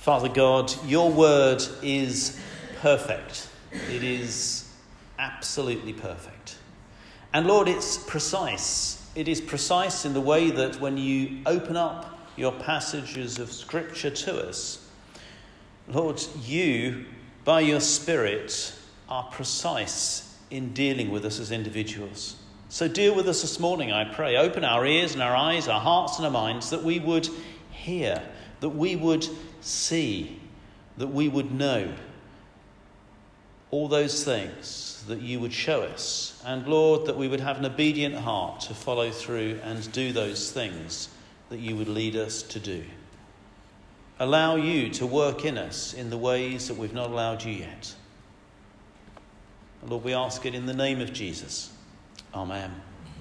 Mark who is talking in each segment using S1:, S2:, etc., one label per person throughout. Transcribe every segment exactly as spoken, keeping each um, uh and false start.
S1: Father God, your word is perfect. It is absolutely perfect. And Lord, it's precise. It is precise in the way that when you open up your passages of Scripture to us, Lord, you, by your Spirit, are precise in dealing with us as individuals. So deal with us this morning, I pray. Open our ears and our eyes, our hearts and our minds, that we would hear, that we would see, that we would know all those things that you would show us. And Lord, that we would have an obedient heart to follow through and do those things that you would lead us to do. Allow you to work in us in the ways that we've not allowed you yet. And Lord, we ask it in the name of Jesus. Amen.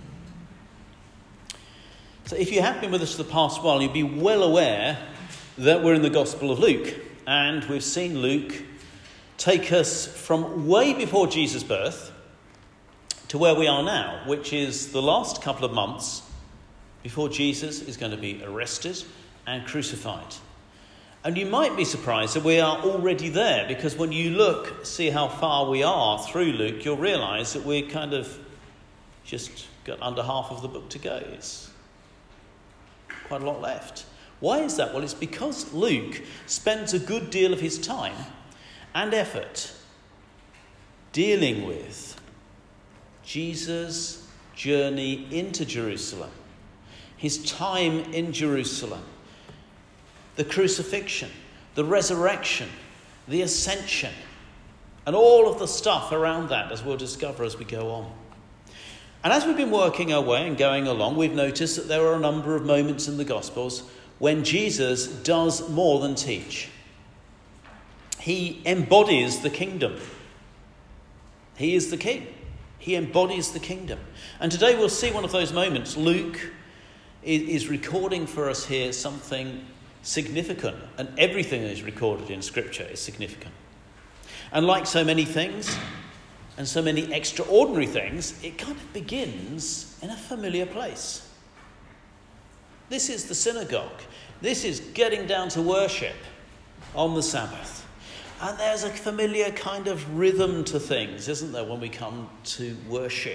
S1: So if you have been with us for the past while, you'll be well aware that we're in the Gospel of Luke. And we've seen Luke take us from way before Jesus' birth to where we are now, which is the last couple of months before Jesus is going to be arrested and crucified. And you might be surprised that we are already there, because when you look, see how far we are through Luke, you'll realise that we're kind of just got under half of the book to go. It's quite a lot left. Why is that? Well, it's because Luke spends a good deal of his time and effort dealing with Jesus' journey into Jerusalem, his time in Jerusalem, the crucifixion, the resurrection, the ascension, and all of the stuff around that, as we'll discover as we go on. And as we've been working our way and going along, we've noticed that there are a number of moments in the Gospels when Jesus does more than teach. He embodies the kingdom. He is the king. He embodies the kingdom. And today we'll see one of those moments. Luke is recording for us here something significant. And everything that is recorded in Scripture is significant. And like so many things, and so many extraordinary things, it kind of begins in a familiar place. This is the synagogue. This is getting down to worship on the Sabbath. And there's a familiar kind of rhythm to things, isn't there, when we come to worship?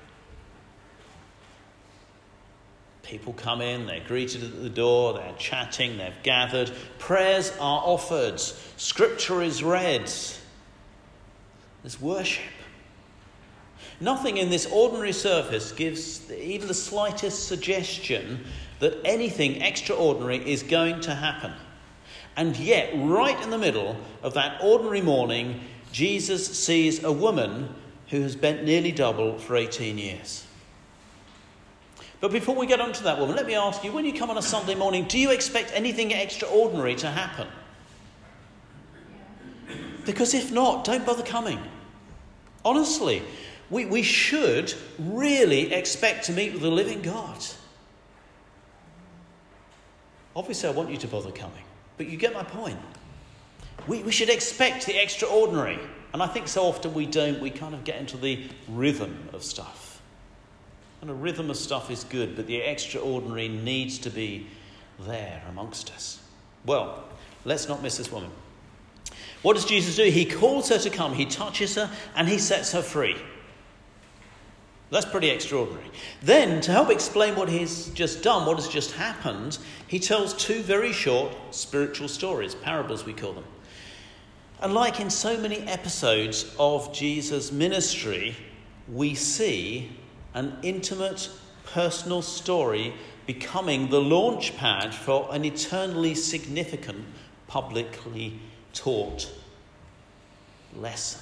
S1: People come in, they're greeted at the door, they're chatting, they've gathered. Prayers are offered. Scripture is read. There's worship. Nothing in this ordinary surface gives even the slightest suggestion that anything extraordinary is going to happen. And yet, right in the middle of that ordinary morning, Jesus sees a woman who has bent nearly double for eighteen years. But before we get on to that woman, let me ask you, when you come on a Sunday morning, do you expect anything extraordinary to happen? Because if not, don't bother coming. Honestly, we, we should really expect to meet with the living God. Obviously, I want you to bother coming, but you get my point. We, we should expect the extraordinary. And I think so often we don't. We kind of get into the rhythm of stuff. And a rhythm of stuff is good, but the extraordinary needs to be there amongst us. Well, let's not miss this woman. What does Jesus do? He calls her to come, he touches her, and he sets her free. That's pretty extraordinary. Then, to help explain what he's just done, what has just happened, he tells two very short spiritual stories, parables we call them. And like in so many episodes of Jesus' ministry, we see an intimate, personal story becoming the launch pad for an eternally significant, publicly taught lesson.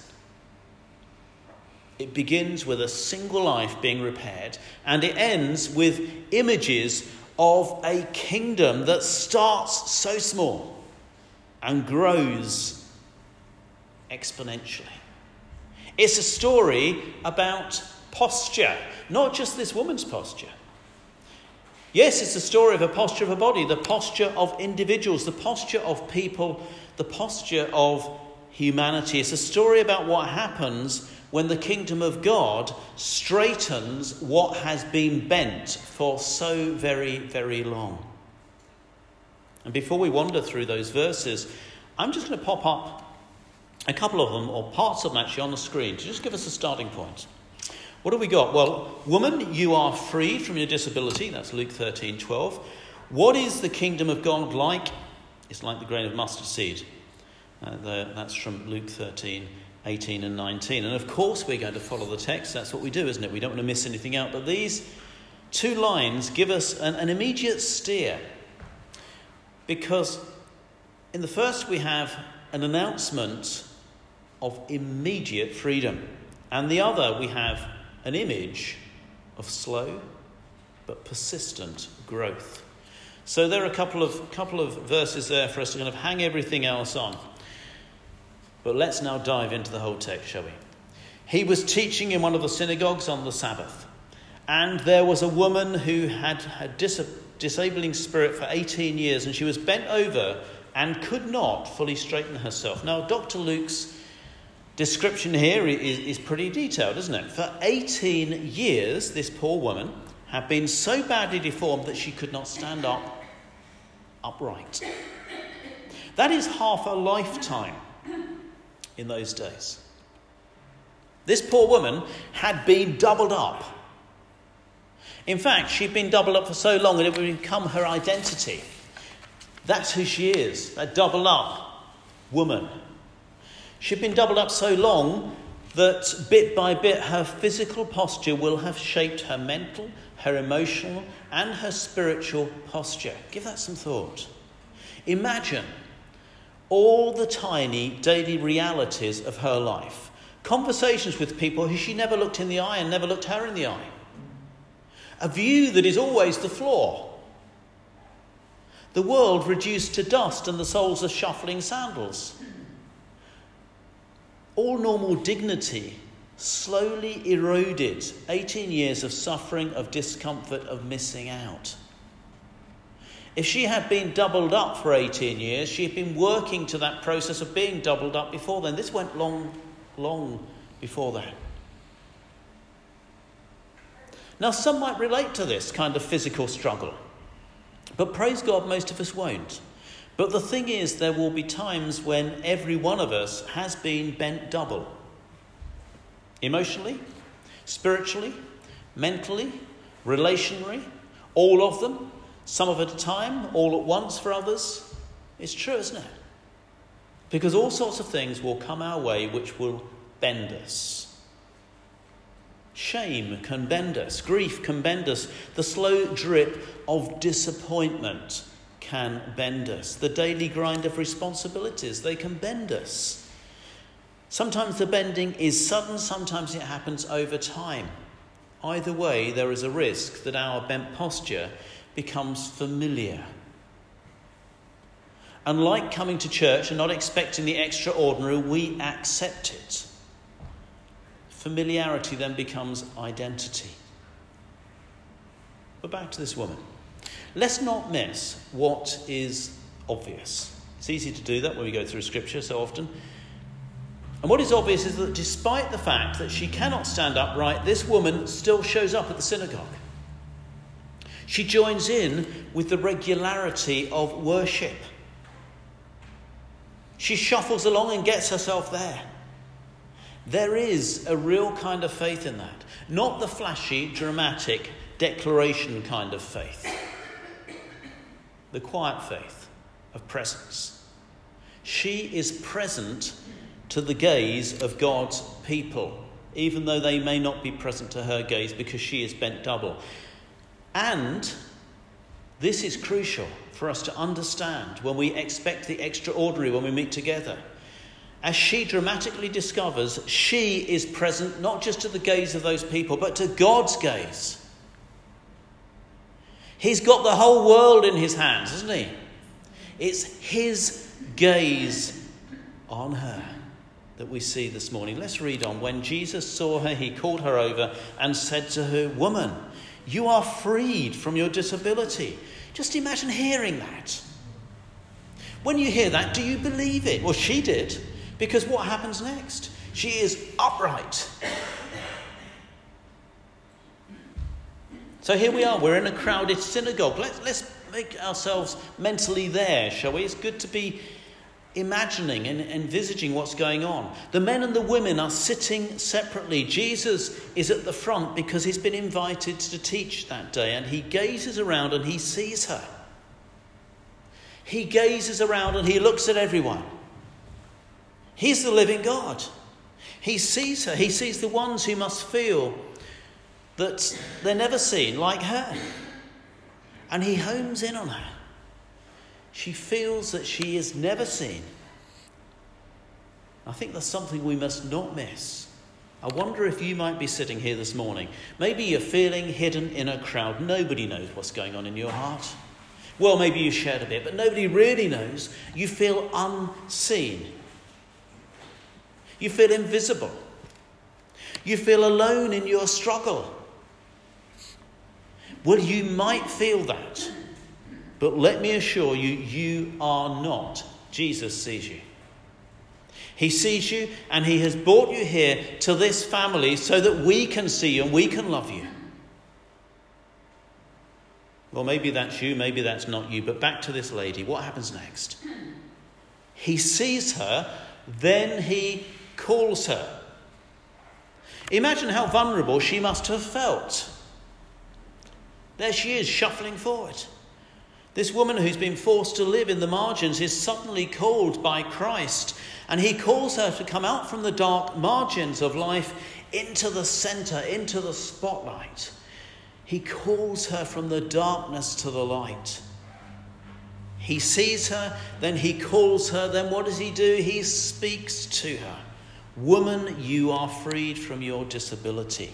S1: It begins with a single life being repaired, and it ends with images of a kingdom that starts so small and grows exponentially. It's a story about posture, not just this woman's posture. Yes, it's the story of a posture of a body, the posture of individuals, the posture of people, the posture of humanity. It's a story about what happens when the kingdom of God straightens what has been bent for so very, very long. And before we wander through those verses, I'm just going to pop up a couple of them, or parts of them actually, on the screen to just give us a starting point. What have we got? Well, woman, you are freed from your disability. That's Luke thirteen twelve. What is the kingdom of God like? It's like the grain of mustard seed. Uh, the, that's from Luke thirteen eighteen and nineteen. And of course we're going to follow the text. That's what we do, isn't it? We don't want to miss anything out. But these two lines give us an, an immediate steer. Because in the first we have an announcement of immediate freedom. And the other we have an image of slow but persistent growth. So there are a couple of couple of verses there for us to kind of hang everything else on. But let's now dive into the whole text, shall we? He was teaching in one of the synagogues on the Sabbath, and there was a woman who had a dis- disabling spirit for eighteen years, and she was bent over and could not fully straighten herself. Now, Doctor Luke's description here is, is pretty detailed, isn't it? For eighteen years, this poor woman had been so badly deformed that she could not stand up upright. That is half a lifetime in those days. This poor woman had been doubled up. In fact, she'd been doubled up for so long that it would become her identity. That's who she is, that doubled up woman. She'd been doubled up so long that bit by bit her physical posture will have shaped her mental, her emotional and her spiritual posture. Give that some thought. Imagine all the tiny daily realities of her life. Conversations with people who she never looked in the eye and never looked her in the eye. A view that is always the floor. The world reduced to dust and the soles of shuffling sandals. All normal dignity slowly eroded. eighteen years of suffering, of discomfort, of missing out. If she had been doubled up for eighteen years, she had been working to that process of being doubled up before then. This went long, long before that. Now, some might relate to this kind of physical struggle. But praise God, most of us won't. But the thing is, there will be times when every one of us has been bent double. Emotionally, spiritually, mentally, relationally, all of them, some of at a time, all at once for others. It's true, isn't it? Because all sorts of things will come our way which will bend us. Shame can bend us. Grief can bend us. The slow drip of disappointment can bend us. The daily grind of responsibilities, they can bend us. Sometimes the bending is sudden, sometimes it happens over time. Either way, there is a risk that our bent posture becomes familiar. Unlike coming to church and not expecting the extraordinary, we accept it. Familiarity then becomes identity. But back to this woman. Let's not miss what is obvious. It's easy to do that when we go through Scripture so often. And what is obvious is that despite the fact that she cannot stand upright, this woman still shows up at the synagogue. She joins in with the regularity of worship. She shuffles along and gets herself there. There is a real kind of faith in that. Not the flashy, dramatic, declaration kind of faith. The quiet faith of presence. She is present to the gaze of God's people, even though they may not be present to her gaze because she is bent double. And this is crucial for us to understand when we expect the extraordinary when we meet together. As she dramatically discovers, she is present not just to the gaze of those people, but to God's gaze. He's got the whole world in his hands, isn't he? It's his gaze on her that we see this morning. Let's read on. When Jesus saw her, he called her over and said to her, "Woman, you are freed from your disability." Just imagine hearing that. When you hear that, do you believe it? Well, she did, because what happens next? She is upright. So here we are, we're in a crowded synagogue. Let's, let's make ourselves mentally there, shall we? It's good to be imagining and envisaging what's going on. The men and the women are sitting separately. Jesus is at the front because he's been invited to teach that day, and he gazes around and he sees her. He gazes around and he looks at everyone. He's the living God. He sees her. He sees the ones who must feel that they're never seen like her. And he homes in on her. She feels that she is never seen. I think that's something we must not miss. I wonder if you might be sitting here this morning. Maybe you're feeling hidden in a crowd. Nobody knows what's going on in your heart. Well, maybe you shared a bit, but nobody really knows. You feel unseen. You feel invisible. You feel alone in your struggle. Well, you might feel that. But let me assure you, you are not. Jesus sees you. He sees you, and he has brought you here to this family so that we can see you and we can love you. Well, maybe that's you, maybe that's not you, but back to this lady. What happens next? He sees her, then he calls her. Imagine how vulnerable she must have felt. There she is, shuffling forward. This woman who's been forced to live in the margins is suddenly called by Christ, and he calls her to come out from the dark margins of life into the centre, into the spotlight. He calls her from the darkness to the light. He sees her, then he calls her, then what does he do? He speaks to her. Woman, you are freed from your disability.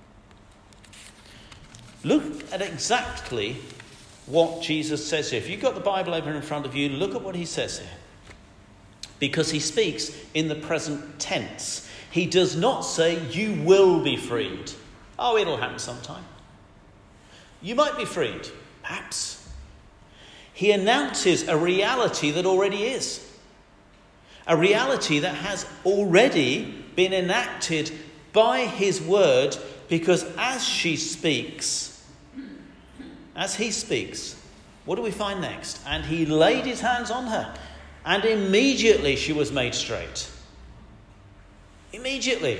S1: Look at exactly what Jesus says here. If you've got the Bible open in front of you, look at what he says here. Because he speaks in the present tense. He does not say, you will be freed. Oh, it'll happen sometime. You might be freed, perhaps. He announces a reality that already is. A reality that has already been enacted by his word, because as she speaks, as he speaks, what do we find next? And he laid his hands on her, and immediately she was made straight. Immediately.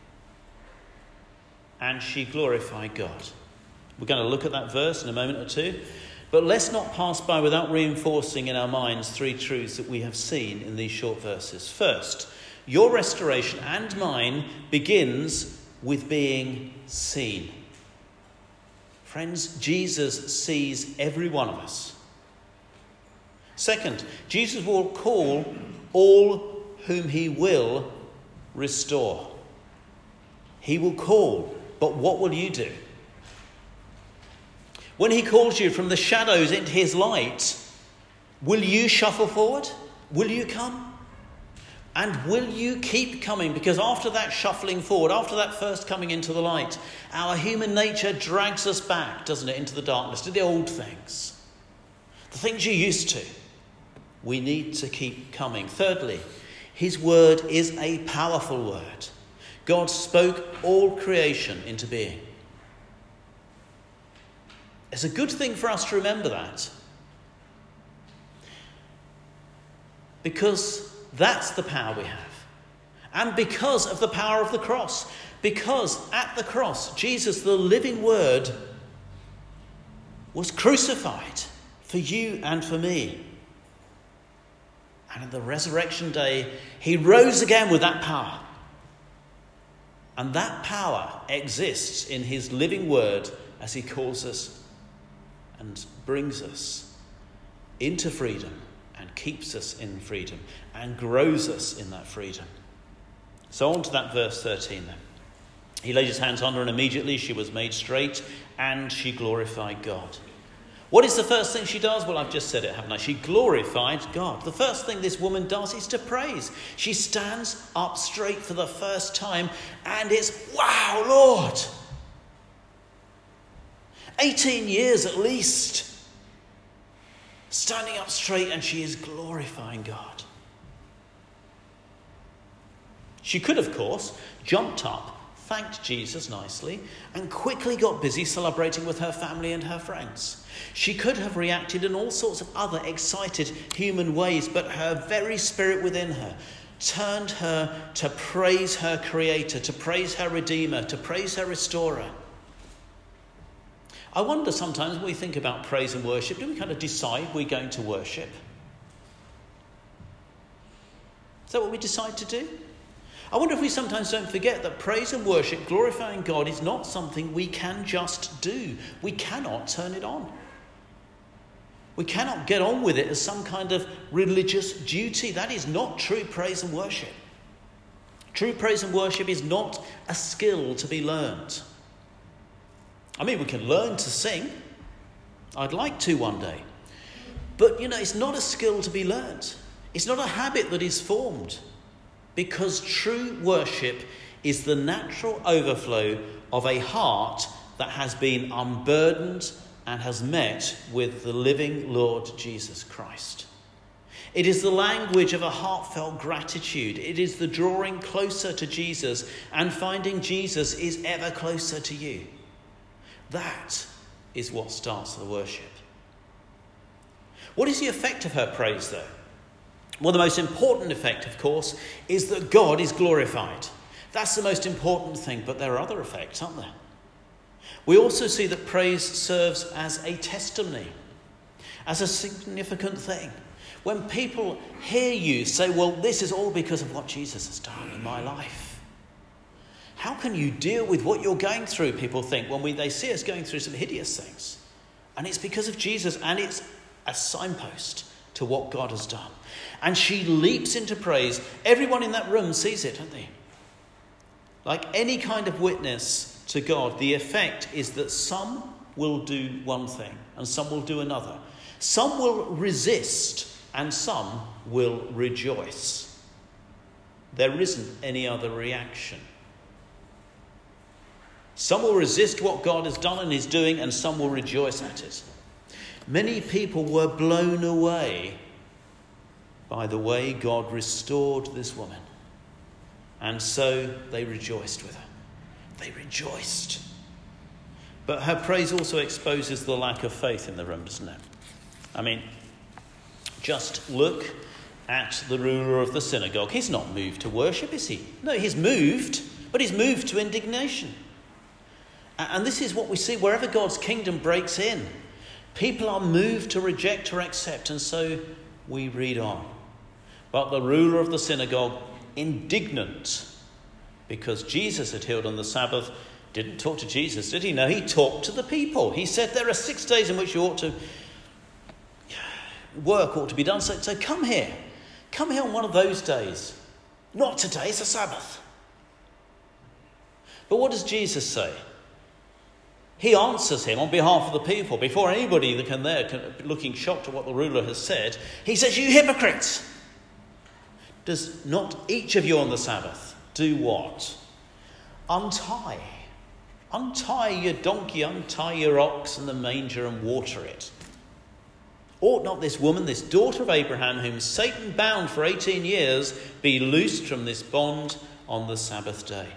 S1: And she glorified God. We're going to look at that verse in a moment or two. But let's not pass by without reinforcing in our minds three truths that we have seen in these short verses. First, your restoration and mine begins with being seen. Friends, Jesus sees every one of us. Second, Jesus will call all whom he will restore. He will call, but what will you do? When he calls you from the shadows into his light, will you shuffle forward? Will you come? And will you keep coming? Because after that shuffling forward, after that first coming into the light, our human nature drags us back, doesn't it, into the darkness, to the old things. The things you're used to. We need to keep coming. Thirdly, his word is a powerful word. God spoke all creation into being. It's a good thing for us to remember that. Because that's the power we have. And because of the power of the cross. Because at the cross, Jesus, the living word, was crucified for you and for me. And on the resurrection day, he rose again with that power. And that power exists in his living word as he calls us and brings us into freedom and keeps us in freedom and grows us in that freedom. So on to that verse thirteen then. He laid his hands on her and immediately she was made straight and she glorified God. What is the first thing she does? Well, I've just said it, haven't I? She glorified God. The first thing this woman does is to praise. She stands up straight for the first time and it's, wow, Lord. eighteen years at least. Standing up straight and she is glorifying God. She could, of course, jumped up, thanked Jesus nicely, and quickly got busy celebrating with her family and her friends. She could have reacted in all sorts of other excited human ways, but her very spirit within her turned her to praise her Creator, to praise her Redeemer, to praise her Restorer. I wonder sometimes when we think about praise and worship, do we kind of decide we're going to worship? Is that what we decide to do? I wonder if we sometimes don't forget that praise and worship, glorifying God, is not something we can just do. We cannot turn it on. We cannot get on with it as some kind of religious duty. That is not true praise and worship. True praise and worship is not a skill to be learned. I mean, we can learn to sing. I'd like to one day. But, you know, it's not a skill to be learned. It's not a habit that is formed. Because true worship is the natural overflow of a heart that has been unburdened and has met with the living Lord Jesus Christ. It is the language of a heartfelt gratitude. It is the drawing closer to Jesus and finding Jesus is ever closer to you. That is what starts the worship. What is the effect of her praise, though? Well, the most important effect, of course, is that God is glorified. That's the most important thing, but there are other effects, aren't there? We also see that praise serves as a testimony, as a significant thing. When people hear you say, well, this is all because of what Jesus has done in my life. How can you deal with what you're going through, people think, when we, they see us going through some hideous things? And it's because of Jesus, and it's a signpost to what God has done. And she leaps into praise. Everyone in that room sees it, don't they? Like any kind of witness to God, the effect is that some will do one thing and some will do another. Some will resist and some will rejoice. There isn't any other reaction. Some will resist what God has done and is doing, and some will rejoice at it. Many people were blown away by the way God restored this woman. And so they rejoiced with her. They rejoiced. But her praise also exposes the lack of faith in the room, doesn't it? I mean, just look at the ruler of the synagogue. He's not moved to worship, is he? No, he's moved, but he's moved to indignation. And this is what we see wherever God's kingdom breaks in. People are moved to reject or accept, and so we read on. But the ruler of the synagogue, indignant because Jesus had healed on the Sabbath, didn't talk to Jesus, did he? No, he talked to the people. He said there are six days in which you ought to work, ought to be done. So, so come here. Come here on one of those days. Not today, it's a Sabbath. But what does Jesus say? He answers him on behalf of the people. Before anybody that can there, can, looking shocked at what the ruler has said, he says, you hypocrites! Does not each of you on the Sabbath do what? Untie. Untie your donkey, untie your ox and the manger and water it. Ought not this woman, this daughter of Abraham, whom Satan bound for eighteen years, be loosed from this bond on the Sabbath day?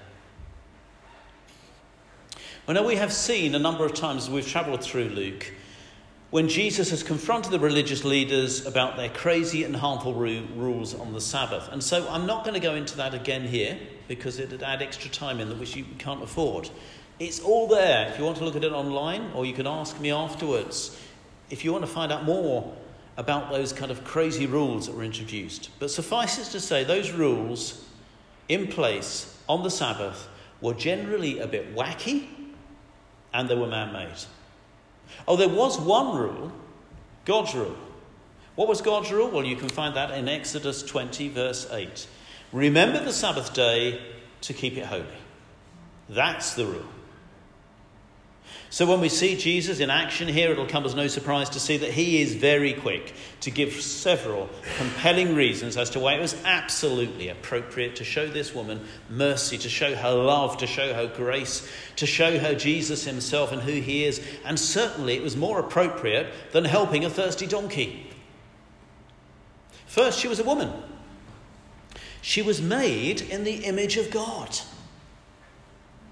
S1: I know we have seen a number of times as we've travelled through Luke, when Jesus has confronted the religious leaders about their crazy and harmful ru- rules on the Sabbath. And so I'm not going to go into that again here, because it would add extra time in that which you can't afford. It's all there if you want to look at it online, or you can ask me afterwards if you want to find out more about those kind of crazy rules that were introduced. But suffice it to say, those rules in place on the Sabbath were generally a bit wacky, and they were man-made. Oh, there was one rule, God's rule. What was God's rule? Well, you can find that in Exodus twenty, verse eight. Remember the Sabbath day to keep it holy. That's the rule. So when we see Jesus in action here, it'll come as no surprise to see that he is very quick to give several compelling reasons as to why it was absolutely appropriate to show this woman mercy, to show her love, to show her grace, to show her Jesus himself and who he is. And certainly it was more appropriate than helping a thirsty donkey. First, she was a woman. She was made in the image of God.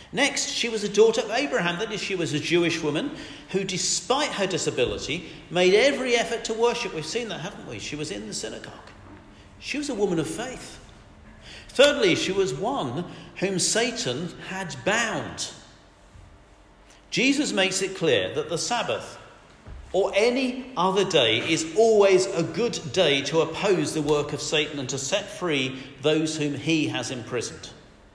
S1: Next, she was a daughter of Abraham. That is, she was a Jewish woman who, despite her disability, made every effort to worship. We've seen that, haven't we? She was in the synagogue. She was a woman of faith. Thirdly, she was one whom Satan had bound. Jesus makes it clear that the Sabbath or any other day is always a good day to oppose the work of Satan and to set free those whom he has imprisoned.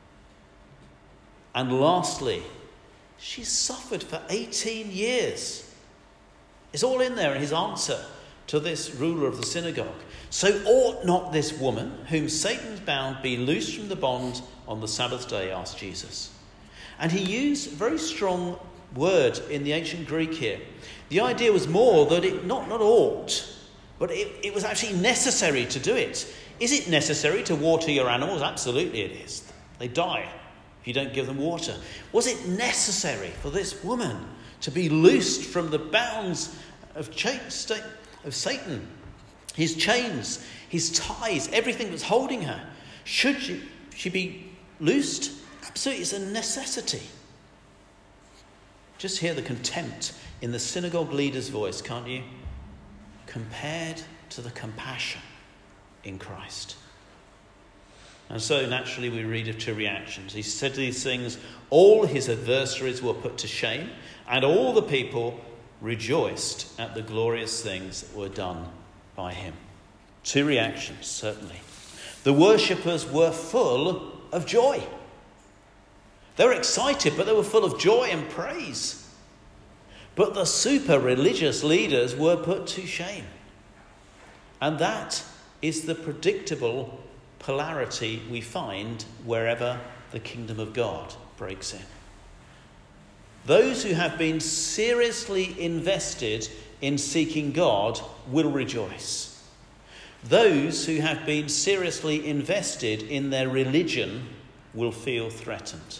S1: And lastly, she suffered for eighteen years. It's all in there in his answer to this ruler of the synagogue. So ought not this woman, whom Satan's bound, be loosed from the bond on the Sabbath day, asked Jesus. And he used a very strong word in the ancient Greek here. The idea was more that it not, not ought, but it, it was actually necessary to do it. Is it necessary to water your animals? Absolutely it is. They die if you don't give them water. Was it necessary for this woman to be loosed from the bounds of, cha- of Satan? His chains, his ties, everything that's holding her. Should she, she be loosed? Absolutely, it's a necessity. Just hear the contempt in the synagogue leader's voice, can't you? Compared to the compassion in Christ. And so naturally we read of two reactions. He said these things, all his adversaries were put to shame, and all the people rejoiced at the glorious things that were done by him. Two reactions, certainly. The worshippers were full of joy. They were excited, but they were full of joy and praise. But the super religious leaders were put to shame. And that is the predictable polarity we find wherever the kingdom of God breaks in. Those who have been seriously invested in seeking God will rejoice. Those who have been seriously invested in their religion will feel threatened.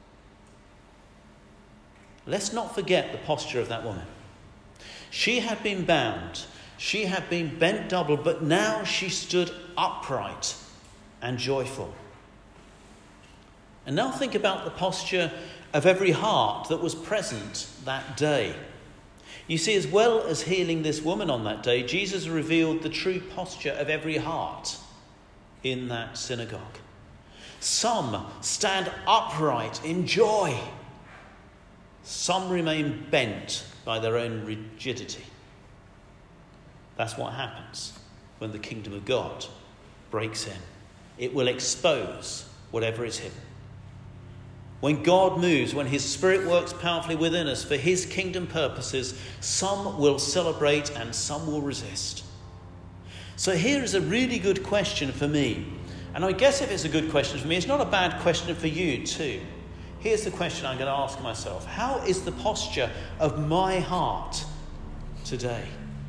S1: Let's not forget the posture of that woman. She had been bound. She had been bent double, but now she stood upright and joyful. And now think about the posture of every heart that was present that day. You see, as well as healing this woman on that day, Jesus revealed the true posture of every heart in that synagogue. Some stand upright in joy. Some remain bent by their own rigidity. That's what happens when the kingdom of God breaks in. It will expose whatever is hidden. When God moves, when his Spirit works powerfully within us for his kingdom purposes, some will celebrate and some will resist. So here is a really good question for me. And I guess if it's a good question for me, it's not a bad question for you too. Here's the question I'm going to ask myself. How is the posture of my heart today?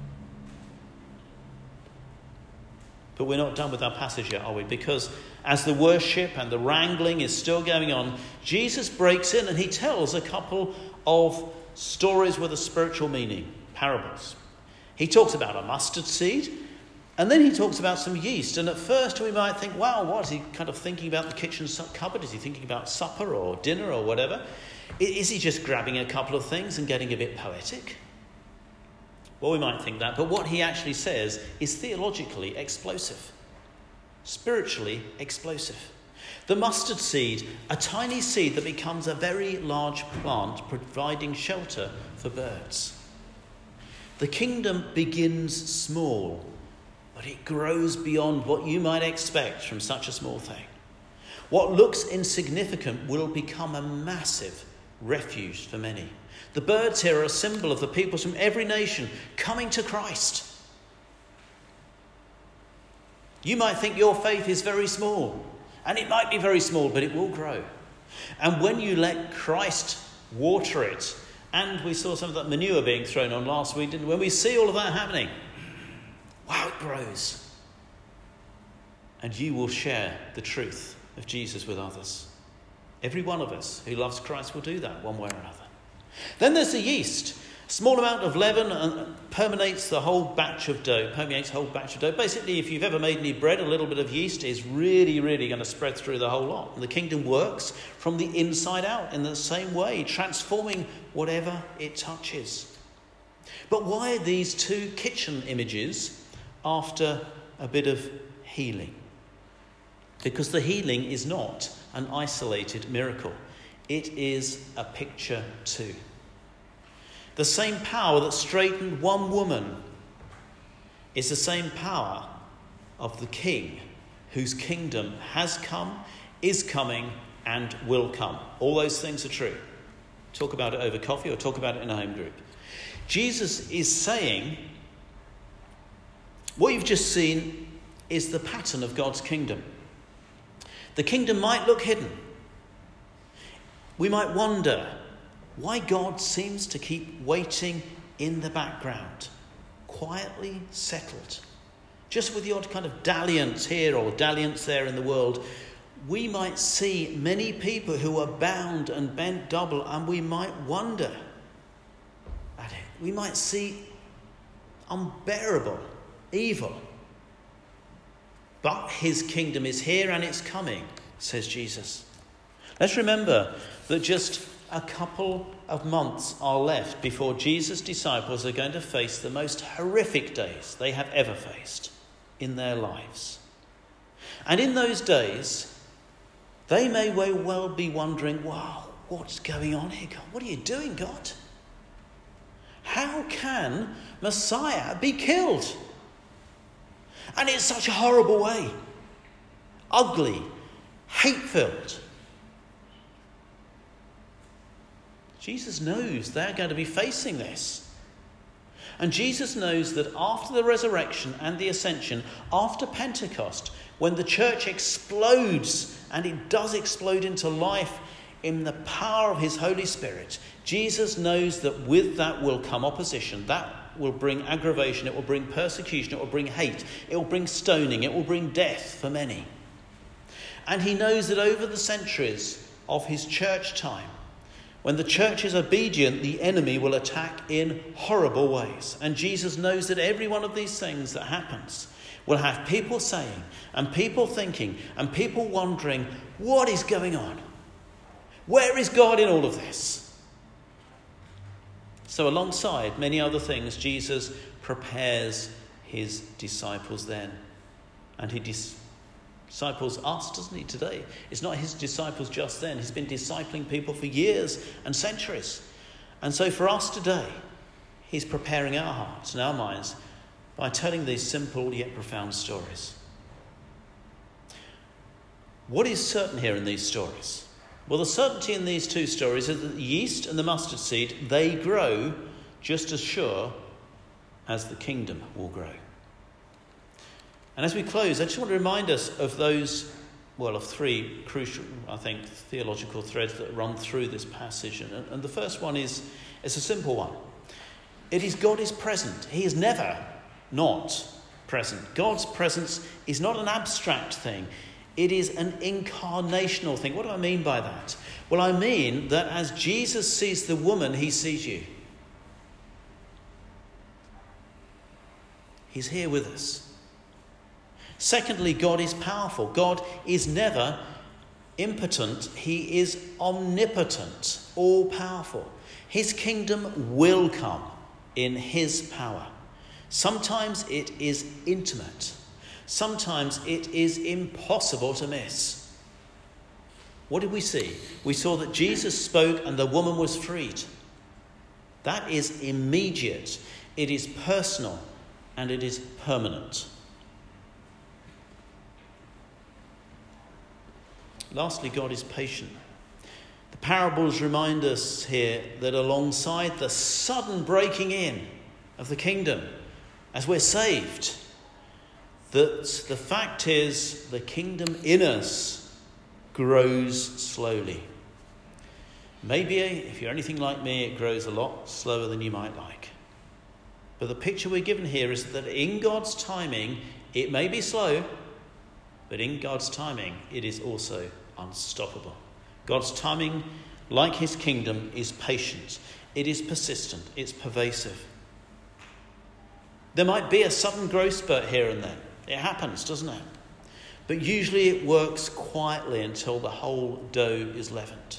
S1: But we're not done with our passage yet, are we? Because as the worship and the wrangling is still going on, Jesus breaks in and he tells a couple of stories with a spiritual meaning, parables. He talks about a mustard seed, and then he talks about some yeast. And at first we might think, wow, what is he kind of thinking about the kitchen cupboard? Is he thinking about supper or dinner or whatever? Is he just grabbing a couple of things and getting a bit poetic? Well, we might think that, but what he actually says is theologically explosive, spiritually explosive. The mustard seed, a tiny seed that becomes a very large plant providing shelter for birds. The kingdom begins small, but it grows beyond what you might expect from such a small thing. What looks insignificant will become a massive refuge for many. The birds here are a symbol of the peoples from every nation coming to Christ. You might think your faith is very small, and it might be very small, but it will grow. And when you let Christ water it, and we saw some of that manure being thrown on last week, didn't we? When we see all of that happening, wow, it grows. And you will share the truth of Jesus with others. Every one of us who loves Christ will do that one way or another. Then there's the yeast. Small amount of leaven permeates the whole batch of dough, permeates the whole batch of dough. Basically, if you've ever made any bread, a little bit of yeast is really, really going to spread through the whole lot. And the kingdom works from the inside out in the same way, transforming whatever it touches. But why are these two kitchen images after a bit of healing? Because the healing is not an isolated miracle. It is a picture too. The same power that straightened one woman is the same power of the King, whose kingdom has come, is coming, and will come. All those things are true. Talk about it over coffee or talk about it in a home group. Jesus is saying, what you've just seen is the pattern of God's kingdom. The kingdom might look hidden. We might wonder why God seems to keep waiting in the background, quietly settled, just with the odd kind of dalliance here or dalliance there in the world. We might see many people who are bound and bent double, and we might wonder at it. We might see unbearable evil. But his kingdom is here and it's coming, says Jesus. Let's remember that just a couple of months are left before Jesus' disciples are going to face the most horrific days they have ever faced in their lives. And in those days, they may well be wondering, wow, what's going on here, God? What are you doing, God? How can Messiah be killed? And in such a horrible way. Ugly, hate-filled. Jesus knows they're going to be facing this. And Jesus knows that after the resurrection and the ascension, after Pentecost, when the church explodes, and it does explode into life in the power of his Holy Spirit, Jesus knows that with that will come opposition. That will bring aggravation, it will bring persecution, it will bring hate, it will bring stoning, it will bring death for many. And he knows that over the centuries of his church time, when the church is obedient, the enemy will attack in horrible ways. And Jesus knows that every one of these things that happens will have people saying, and people thinking, and people wondering, what is going on? Where is God in all of this? So alongside many other things, Jesus prepares his disciples then. And he dis- disciples us, doesn't he, today? It's not his disciples just then. He's been discipling people for years and centuries. And so for us today, he's preparing our hearts and our minds by telling these simple yet profound stories. What is certain here in these stories? Well, the certainty in these two stories is that the yeast and the mustard seed, they grow just as sure as the kingdom will grow. And as we close, I just want to remind us of those, well, of three crucial, I think, theological threads that run through this passage. And, and the first one is, it's a simple one. It is God is present. He is never not present. God's presence is not an abstract thing. It is an incarnational thing. What do I mean by that? Well, I mean that as Jesus sees the woman, he sees you. He's here with us. Secondly, God is powerful. God is never impotent. He is omnipotent, all-powerful. His kingdom will come in his power. Sometimes it is intimate. Sometimes it is impossible to miss. What did we see? We saw that Jesus spoke and the woman was freed. That is immediate. It is personal and it is permanent. Lastly, God is patient. The parables remind us here that alongside the sudden breaking in of the kingdom, as we're saved, that the fact is the kingdom in us grows slowly. Maybe if you're anything like me, it grows a lot slower than you might like. But the picture we're given here is that in God's timing, it may be slow, but in God's timing, it is also unstoppable. God's timing, like his kingdom, is patient. it is persistent, it's pervasive. There might be a sudden growth spurt here and there. It happens, doesn't it? But usually it works quietly until the whole dough is leavened.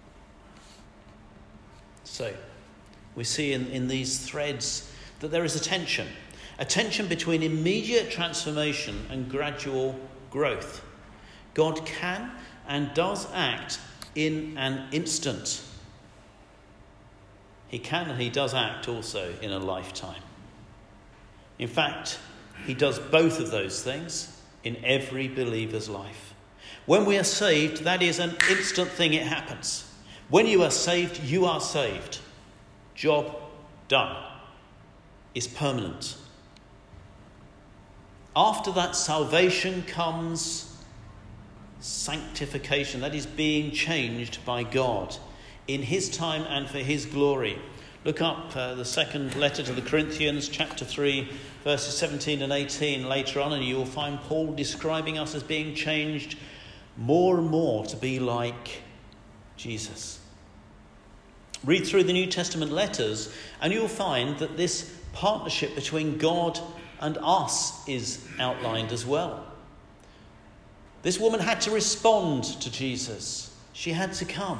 S1: So, we see in, in these threads that there is a tension. A tension between immediate transformation and gradual growth. God can and does act in an instant. He can and he does act also in a lifetime. In fact, he does both of those things in every believer's life. When we are saved, that is an instant thing, it happens. When you are saved, you are saved. Job done. It's permanent. After that salvation comes sanctification. That is being changed by God in his time and for his glory. Look up uh, the second letter to the Corinthians, chapter three, verses seventeen and eighteen later on, and you will find Paul describing us as being changed more and more to be like Jesus. Read through the New Testament letters and you'll find that this partnership between God and us is outlined as well. This woman had to respond to Jesus. She had to come.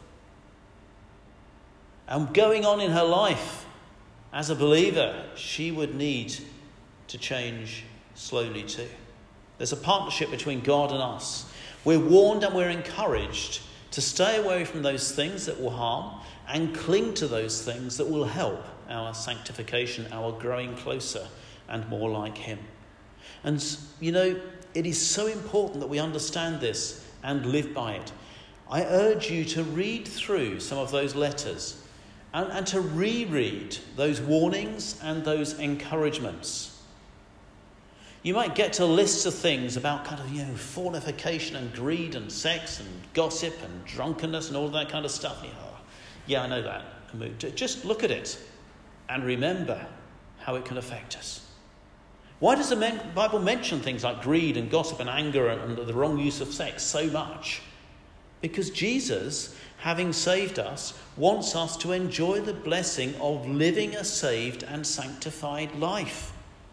S1: And going on in her life as a believer, she would need to change slowly too. There's a partnership between God and us. We're warned and we're encouraged to stay away from those things that will harm and cling to those things that will help our sanctification, our growing closer and more like him. And, you know, it is so important that we understand this and live by it. I urge you to read through some of those letters and, and to reread those warnings and those encouragements. You might get to lists of things about kind of, you know, fornication and greed and sex and gossip and drunkenness and all that kind of stuff. You know, oh, yeah, I know that. Just look at it and remember how it can affect us. Why does the Bible mention things like greed and gossip and anger and the wrong use of sex so much? Because Jesus, having saved us, wants us to enjoy the blessing of living a saved and sanctified life.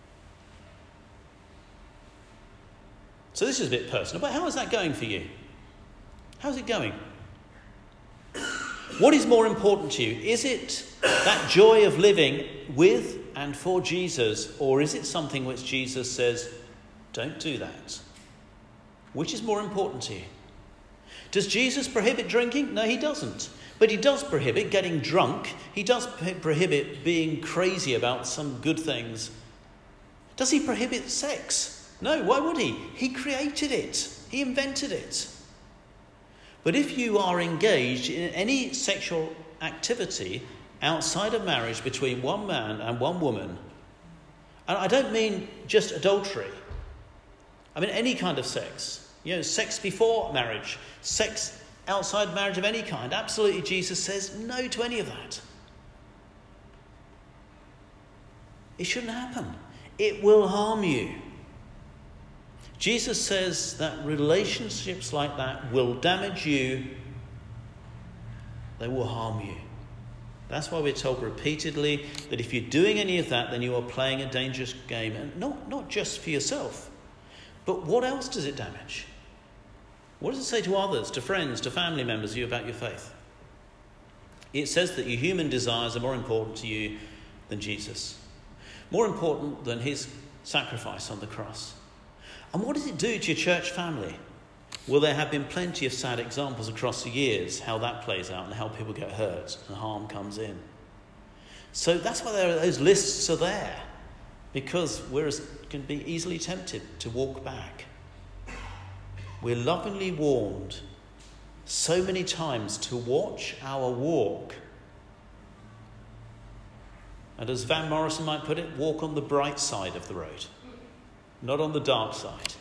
S1: So this is a bit personal, but how is that going for you? How's it going? What is more important to you? Is it that joy of living with and for Jesus, or is it something which Jesus says, don't do that? Which is more important to you? Does Jesus prohibit drinking? No, he doesn't. But he does prohibit getting drunk. He does prohibit being crazy about some good things. Does he prohibit sex? No, why would he? He created it. He invented it. But if you are engaged in any sexual activity outside of marriage between one man and one woman, and I don't mean just adultery, I mean any kind of sex, you know, sex before marriage, sex outside marriage of any kind, absolutely Jesus says no to any of that. It shouldn't happen. It will harm you. Jesus says that relationships like that will damage you. They will harm you. That's why we're told repeatedly that if you're doing any of that, then you are playing a dangerous game. And not, not just for yourself, but what else does it damage? What does it say to others, to friends, to family members, you about your faith? It says that your human desires are more important to you than Jesus. More important than his sacrifice on the cross. And what does it do to your church family? Well, there have been plenty of sad examples across the years how that plays out and how people get hurt and harm comes in. So that's why there are, those lists are there, because we can be easily tempted to walk back. We're lovingly warned so many times to watch our walk. And as Van Morrison might put it, walk on the bright side of the road, not on the dark side.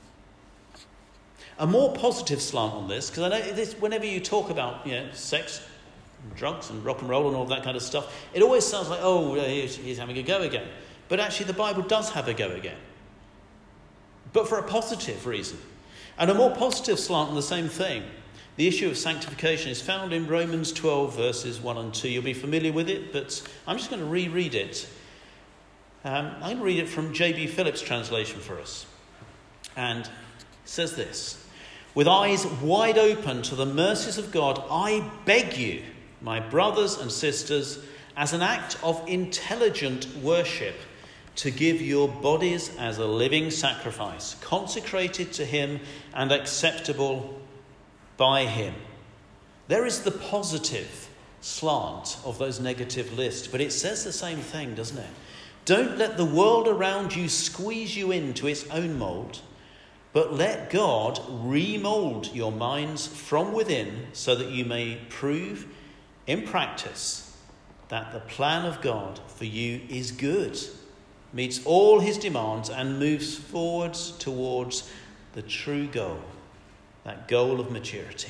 S1: A more positive slant on this, because I know this, whenever you talk about, you know, sex, and drugs and rock and roll and all that kind of stuff, it always sounds like, oh, he's, he's having a go again. But actually the Bible does have a go again. But for a positive reason. And a more positive slant on the same thing. The issue of sanctification is found in Romans twelve, verses one and two. You'll be familiar with it, but I'm just going to reread it. Um, I'm going to read it from J B Phillips' translation for us. And it says this: "With eyes wide open to the mercies of God, I beg you, my brothers and sisters, as an act of intelligent worship, to give your bodies as a living sacrifice, consecrated to him and acceptable by him." There is the positive slant of those negative lists, but it says the same thing, doesn't it? Don't let the world around you squeeze you into its own mould, but let God remould your minds from within so that you may prove in practice that the plan of God for you is good, meets all his demands, and moves forwards towards the true goal, that goal of maturity.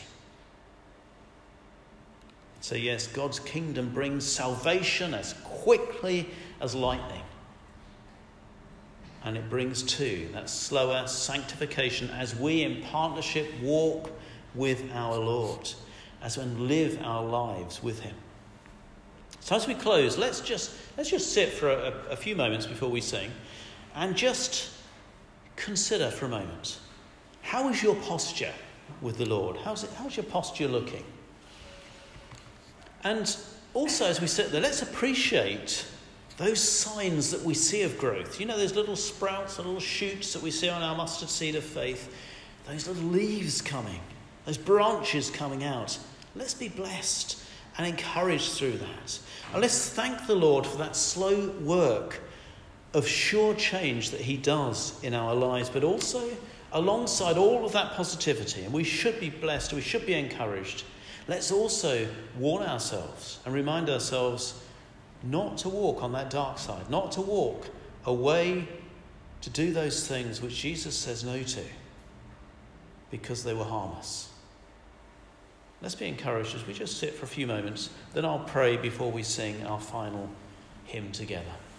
S1: So yes, God's kingdom brings salvation as quickly as lightning. And it brings too that slower sanctification as we in partnership walk with our Lord, as we live our lives with him. So as we close, let's just let's just sit for a, a few moments before we sing and just consider for a moment, how is your posture with the Lord? How's it, how's your posture looking? And also as we sit there, let's appreciate those signs that we see of growth. You know, those little sprouts, the little shoots that we see on our mustard seed of faith, those little leaves coming, those branches coming out. Let's be blessed and encouraged through that. And let's thank the Lord for that slow work of sure change that he does in our lives, but also alongside all of that positivity, and we should be blessed, we should be encouraged, let's also warn ourselves and remind ourselves not to walk on that dark side, not to walk away to do those things which Jesus says no to, because they will harm us. Let's be encouraged as we just sit for a few moments. Then I'll pray before we sing our final hymn together.